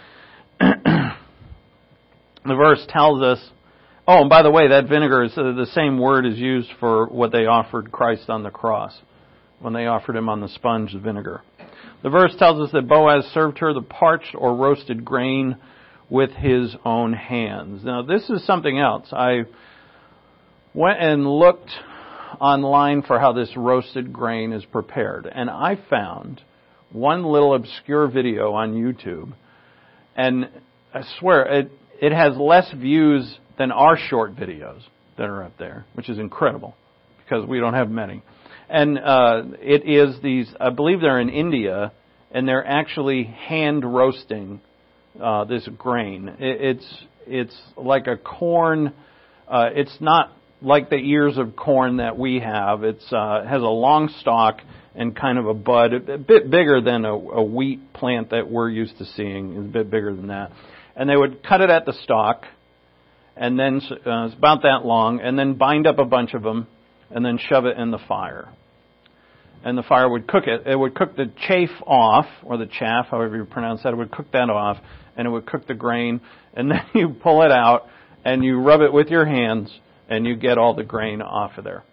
The verse tells us, oh, and by the way, that vinegar is uh, the same word is used for what they offered Christ on the cross, when they offered him on the sponge, the vinegar. The verse tells us that Boaz served her the parched or roasted grain with his own hands. Now, this is something else. I went and looked online for how this roasted grain is prepared, and I found one little obscure video on YouTube, and I swear it it has less views than our short videos that are up there, which is incredible because we don't have many. And uh, it is these, I believe they're in India, and they're actually hand roasting uh, this grain. It, it's it's like a corn. Uh, it's not like the ears of corn that we have. It's uh, has a long stalk and kind of a bud, a bit bigger than a, a wheat plant that we're used to seeing. It's a bit bigger than that. And they would cut it at the stalk, and then uh, it's about that long, and then bind up a bunch of them, and then shove it in the fire. And the fire would cook it. It would cook the chaff off, or the chaff, however you pronounce that. It would cook that off, and it would cook the grain. And then you pull it out, and you rub it with your hands, and you get all the grain off of there.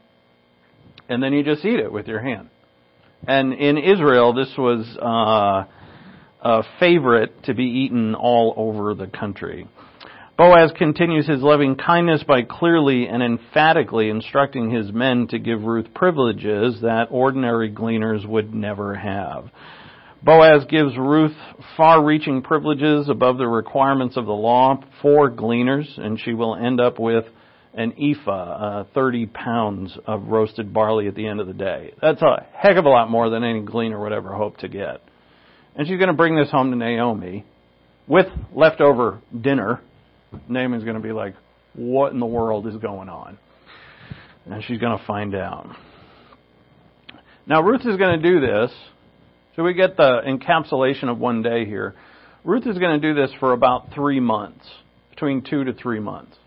And then you just eat it with your hand. And in Israel, this was uh, a favorite to be eaten all over the country. Boaz continues his loving kindness by clearly and emphatically instructing his men to give Ruth privileges that ordinary gleaners would never have. Boaz gives Ruth far-reaching privileges above the requirements of the law for gleaners, and she will end up with an ephah, uh, thirty pounds of roasted barley at the end of the day. That's a heck of a lot more than any gleaner would ever hope to get. And she's going to bring this home to Naomi with leftover dinner. Naaman's going to be like, what in the world is going on? And she's going to find out. Now, Ruth is going to do this. So we get the encapsulation of one day here. Ruth is going to do this for about three months, between two to three months.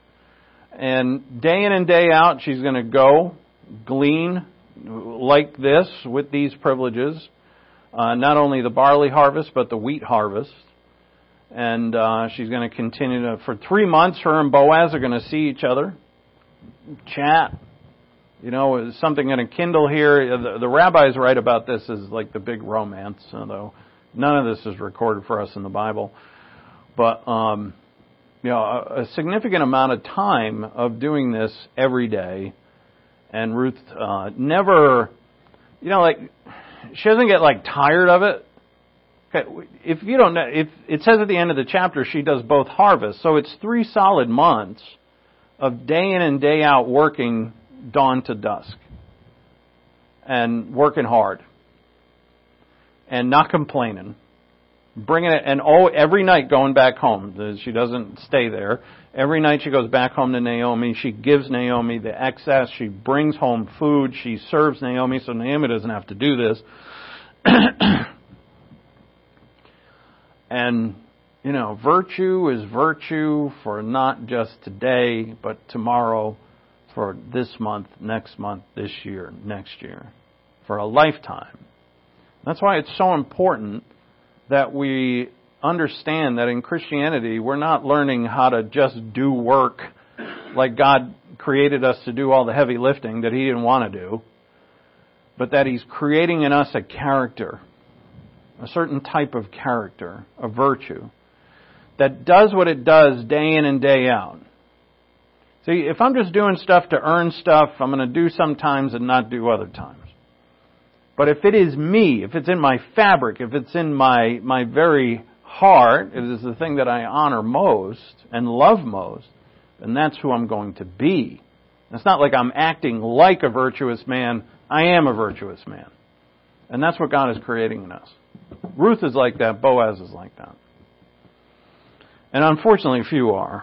And day in and day out, she's going to go glean like this with these privileges. Uh, not only the barley harvest, but the wheat harvest. And uh, she's going to continue to, for three months, her and Boaz are going to see each other, chat. You know, is something going to kindle here? The, the rabbis write about this as like the big romance, although none of this is recorded for us in the Bible. But, um, you know, a, a significant amount of time of doing this every day. And Ruth uh, never, you know, like, she doesn't get like tired of it. Okay, if you don't know, if it says at the end of the chapter she does both harvests, so it's three solid months of day in and day out working dawn to dusk and working hard and not complaining, bringing it, and oh, every night going back home. She doesn't stay there. Every night she goes back home to Naomi. She gives Naomi the excess. She brings home food. She serves Naomi, so Naomi doesn't have to do this. And, you know, virtue is virtue for not just today, but tomorrow, for this month, next month, this year, next year, for a lifetime. That's why it's so important that we understand that in Christianity, we're not learning how to just do work like God created us to do all the heavy lifting that He didn't want to do, but that He's creating in us a character, a certain type of character, a virtue, that does what it does day in and day out. See, if I'm just doing stuff to earn stuff, I'm going to do sometimes and not do other times. But if it is me, if it's in my fabric, if it's in my, my very heart, it is the thing that I honor most and love most, then that's who I'm going to be. It's not like I'm acting like a virtuous man. I am a virtuous man. And that's what God is creating in us. Ruth is like that. Boaz is like that. And unfortunately, few are.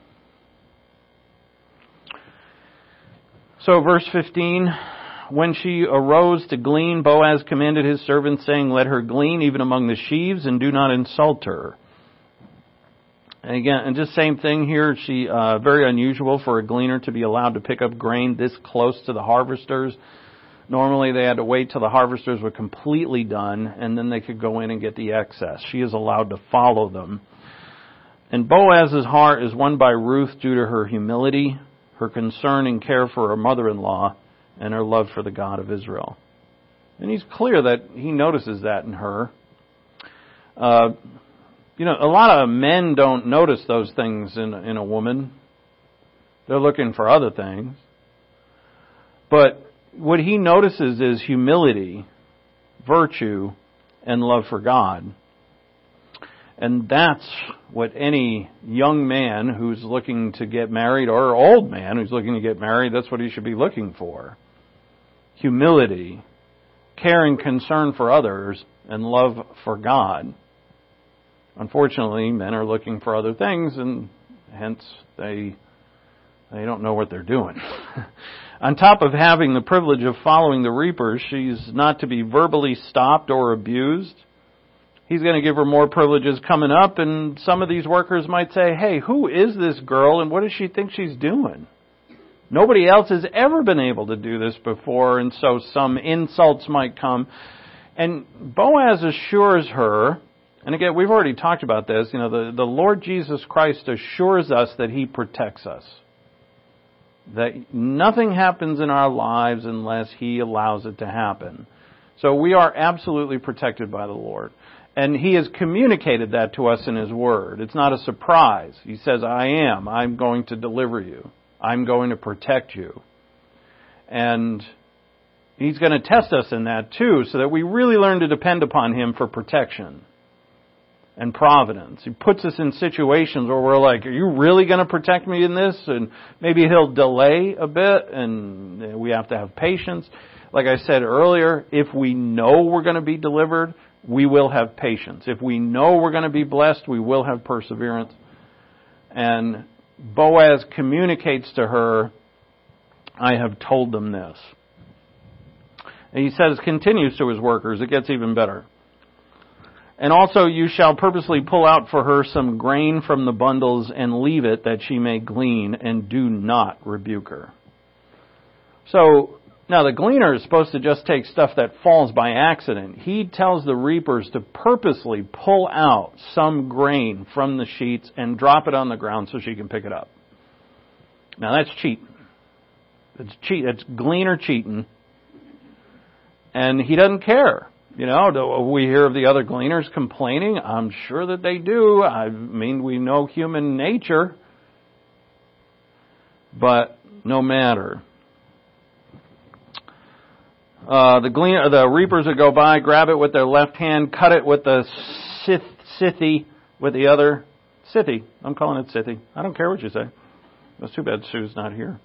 So verse fifteen, when she arose to glean, Boaz commanded his servants, saying, let her glean even among the sheaves, and do not insult her. And again, and just same thing here. She uh, very unusual for a gleaner to be allowed to pick up grain this close to the harvesters. Normally they had to wait till the harvesters were completely done, and then they could go in and get the excess. She is allowed to follow them. And Boaz's heart is won by Ruth due to her humility, her concern and care for her mother-in-law, and her love for the God of Israel. And he's clear that he notices that in her. Uh, you know, a lot of men don't notice those things in, in a woman. They're looking for other things. But what he notices is humility, virtue, and love for God. And that's what any young man who's looking to get married, or old man who's looking to get married, that's what he should be looking for. Humility, care and concern for others, and love for God. Unfortunately, men are looking for other things, and hence they they don't know what they're doing. On top of having the privilege of following the reapers, she's not to be verbally stopped or abused. He's going to give her more privileges coming up, and some of these workers might say, hey, who is this girl and what does she think she's doing? Nobody else has ever been able to do this before, and so some insults might come. And Boaz assures her, and again, we've already talked about this, you know, the, the Lord Jesus Christ assures us that He protects us. That nothing happens in our lives unless He allows it to happen. So we are absolutely protected by the Lord. And He has communicated that to us in His Word. It's not a surprise. He says, I am. I'm going to deliver you. I'm going to protect you. And He's going to test us in that too, so that we really learn to depend upon Him for protection and providence. He puts us in situations where we're like, are you really going to protect me in this? And maybe He'll delay a bit, and we have to have patience. Like I said earlier, if we know we're going to be delivered, we will have patience. If we know we're going to be blessed, we will have perseverance. And Boaz communicates to her, I have told them this. And he says, continues to his workers, it gets even better. And also you shall purposely pull out for her some grain from the bundles and leave it that she may glean, and do not rebuke her. So, now the gleaner is supposed to just take stuff that falls by accident. He tells the reapers to purposely pull out some grain from the sheets and drop it on the ground so she can pick it up. Now that's cheating. It's cheat. It's gleaner cheating. And he doesn't care. You know, do we hear of the other gleaners complaining? I'm sure that they do. I mean, we know human nature. But no matter. Uh, the glean, the reapers would go by, grab it with their left hand, cut it with the sith, sithy with the other. Sithy. I'm calling it sithy. I don't care what you say. It's too bad Sue's not here.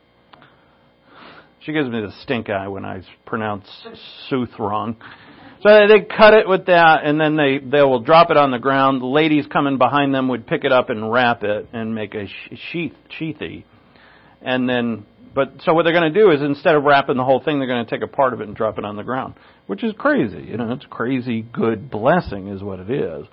She gives me the stink eye when I pronounce Sooth wrong. So they cut it with that, and then they, they will drop it on the ground. The ladies coming behind them would pick it up and wrap it and make a sheath, sheathy. And then, but, so what they're going to do is instead of wrapping the whole thing, they're going to take a part of it and drop it on the ground. Which is crazy. You know, it's crazy good blessing is what it is.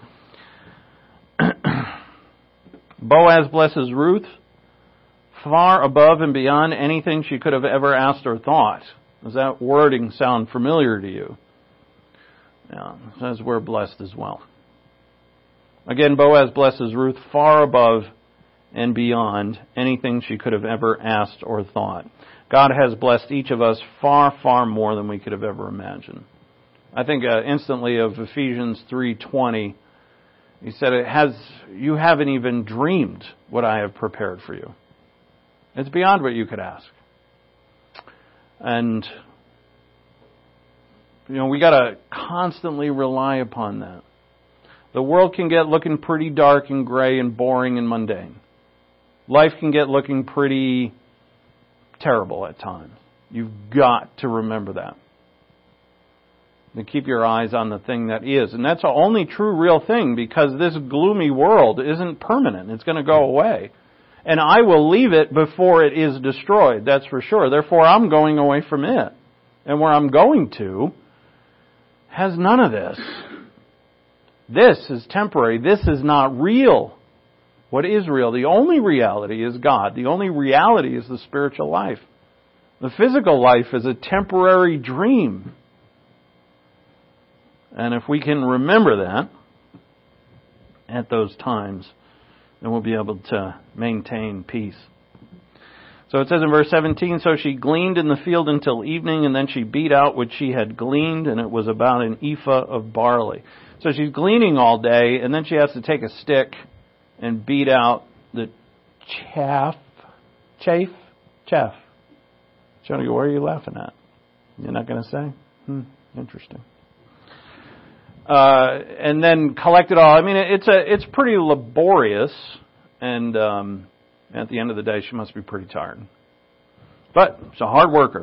Boaz blesses Ruth far above and beyond anything she could have ever asked or thought. Does that wording sound familiar to you? Yeah, it says we're blessed as well. Again, Boaz blesses Ruth far above and beyond anything she could have ever asked or thought. God has blessed each of us far, far more than we could have ever imagined. I think uh, instantly of Ephesians three twenty. He said, "It has you haven't even dreamed what I have prepared for you." It's beyond what you could ask. And you know, we got to constantly rely upon that. The world can get looking pretty dark and gray and boring and mundane. Life can get looking pretty terrible at times. You've got to remember that. And keep your eyes on the thing that is. And that's the only true real thing, because this gloomy world isn't permanent. It's going to go away. And I will leave it before it is destroyed, that's for sure. Therefore, I'm going away from it. And where I'm going to has none of this. This is temporary. This is not real. What is real? The only reality is God. The only reality is the spiritual life. The physical life is a temporary dream. And if we can remember that at those times, then we'll be able to maintain peace. So it says in verse seventeen, so she gleaned in the field until evening, and then she beat out what she had gleaned, and it was about an ephah of barley. So she's gleaning all day, and then she has to take a stick and beat out the chaff, chaff, chaff. Johnny, what are you laughing at? You're not going to say? Hmm, interesting. Uh, and then collect it all. I mean, it's a it's pretty laborious, and um, at the end of the day, she must be pretty tired. But she's a hard worker.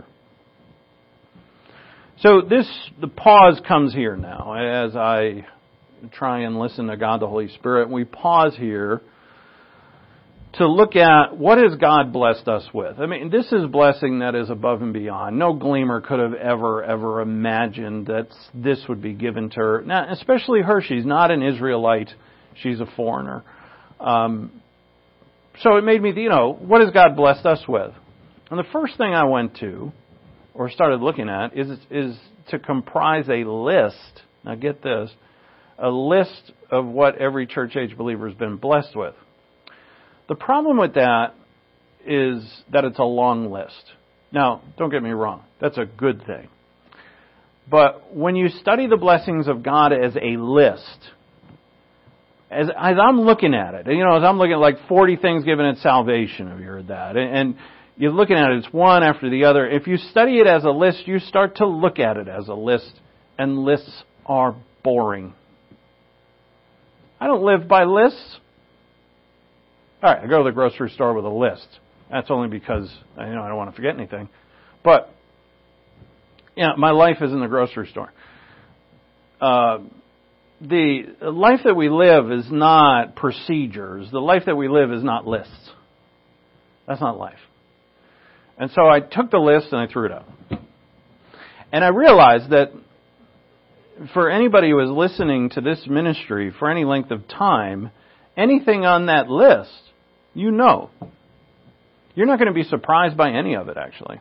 So this the pause comes here now as I try and listen to God the Holy Spirit. We pause here to look at what has God blessed us with. I mean, this is blessing that is above and beyond. No gleaner could have ever, ever imagined that this would be given to her. Now, especially her. She's not an Israelite. She's a foreigner. Um, so it made me, you know, what has God blessed us with? And the first thing I went to, or started looking at, is is to comprise a list. Now get this. A list of what every church age believer has been blessed with. The problem with that is that it's a long list. Now, don't get me wrong. That's a good thing. But when you study the blessings of God as a list, as, as I'm looking at it, you know, as I'm looking at like forty things given at salvation, have you heard that? And, and you're looking at it, it's one after the other. If you study it as a list, you start to look at it as a list, and lists are boring. I don't live by lists. All right, I go to the grocery store with a list. That's only because, you know, I don't want to forget anything. But, yeah, my life is in the grocery store. Uh, the life that we live is not procedures. The life that we live is not lists. That's not life. And so I took the list and I threw it out. And I realized that for anybody who is listening to this ministry for any length of time, anything on that list, you know. You're not going to be surprised by any of it, actually.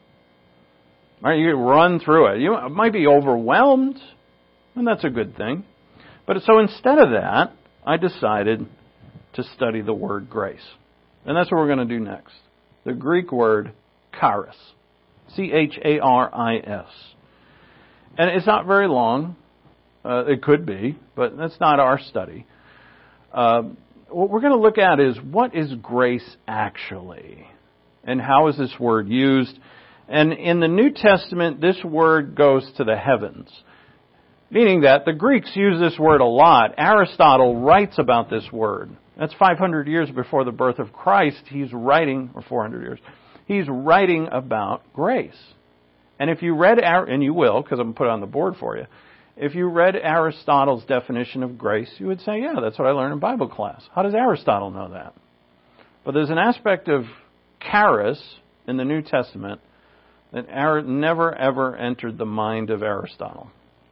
Right? You run through it. You might be overwhelmed, and that's a good thing. But so instead of that, I decided to study the word grace. And that's what we're going to do next. The Greek word charis. C H A R I S. And it's not very long. Uh, it could be, but that's not our study. Uh, what we're going to look at is what is grace actually? And how is this word used? And in the New Testament, this word goes to the heavens. Meaning that the Greeks use this word a lot. Aristotle writes about this word. That's five hundred years before the birth of Christ. He's writing, or four hundred years, he's writing about grace. And if you read, and you will, because I'm going to put it on the board for you, if you read Aristotle's definition of grace, you would say, yeah, that's what I learned in Bible class. How does Aristotle know that? But there's an aspect of charis in the New Testament that never, ever entered the mind of Aristotle.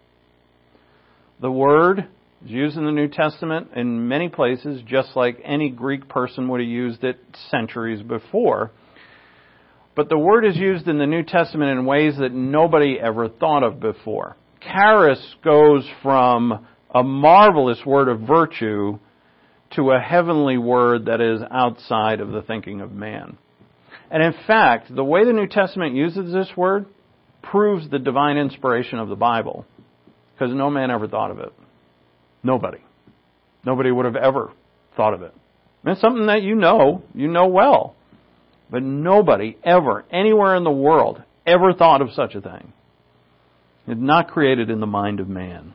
The word is used in the New Testament in many places, just like any Greek person would have used it centuries before. But the word is used in the New Testament in ways that nobody ever thought of before. Charis goes from a marvelous word of virtue to a heavenly word that is outside of the thinking of man. And in fact, the way the New Testament uses this word proves the divine inspiration of the Bible, because no man ever thought of it. Nobody. Nobody would have ever thought of it. And it's something that you know, you know well. But nobody ever, anywhere in the world, ever thought of such a thing. It's not created in the mind of man.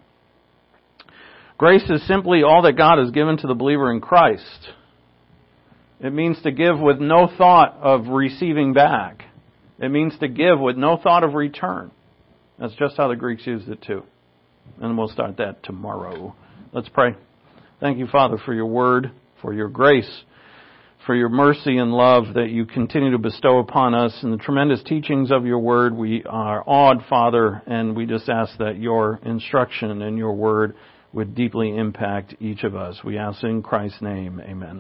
Grace is simply all that God has given to the believer in Christ. It means to give with no thought of receiving back. It means to give with no thought of return. That's just how the Greeks used it too. And we'll start that tomorrow. Let's pray. Thank you, Father, for your word, for your grace, for your mercy and love that you continue to bestow upon us and the tremendous teachings of your word. We are awed, Father, and we just ask that your instruction and your word would deeply impact each of us. We ask in Christ's name, amen.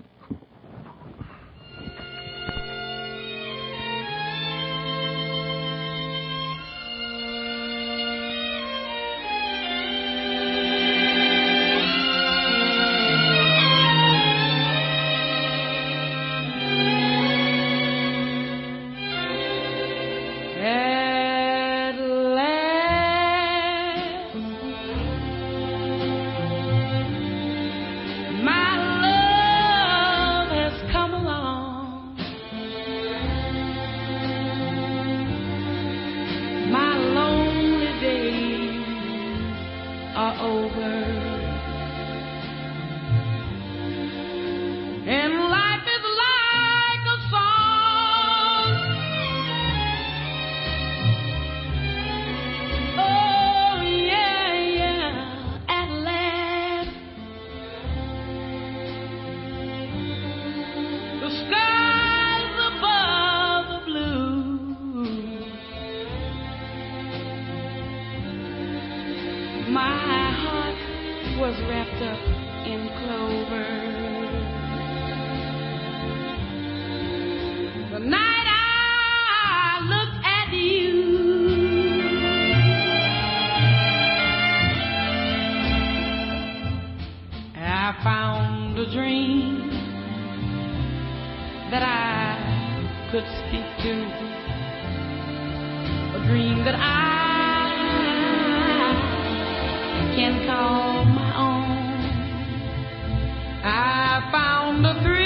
Can call my own. I found a dream